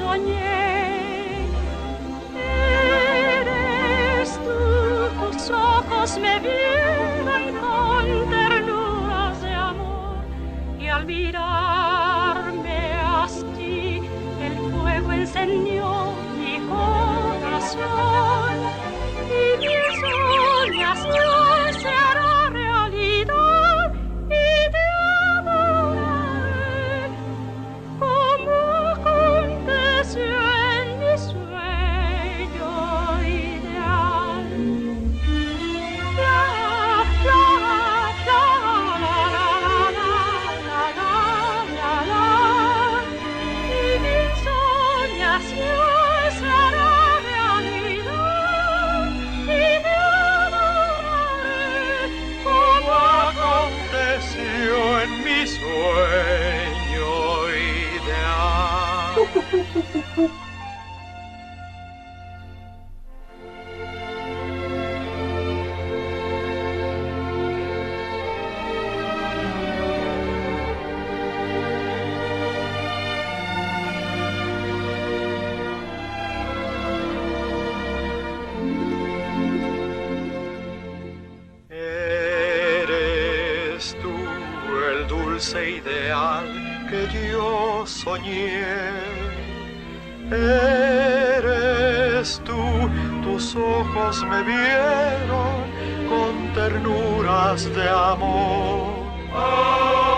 soñé. Eres tú, tus ojos me vieron con ternuras de amor, y al mirarme así, el fuego encendió mi corazón, y mis soñación se hará realidad, y te adoraré como aconteció en mi sueño ideal. La, la, la, la, la, la, la, la, la, la, y mi soñación se hará realidad, y te adoraré como aconteció en mi sueño ideal. Eres tú el dulce ideal que yo soñé. Eres tú, tus ojos me vieron con ternuras de amor.